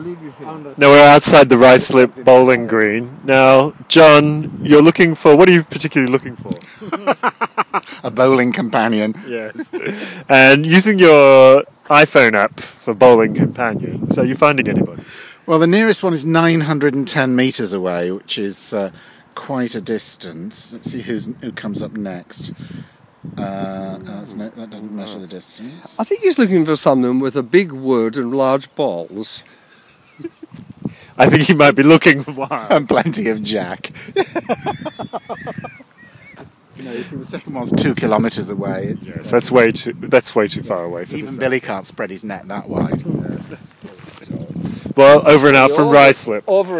Now we're outside the Ruislip bowling green. Now, John, you're looking for, what are you particularly looking for? A bowling companion. Yes. And using your iPhone app for Bowling Companion, so are you finding anybody? Well, the nearest one is 910 metres away, which is quite a distance. Let's see who comes up next. That doesn't measure the distance. I think he's looking for someone with a big wood and large balls. I think he might be looking for one. And plenty of Jack. You see the second one's 2 kilometres away. Yes, that's way too far away for Even this. Billy can't spread his net that wide. Well, over and out from Ruislip. Over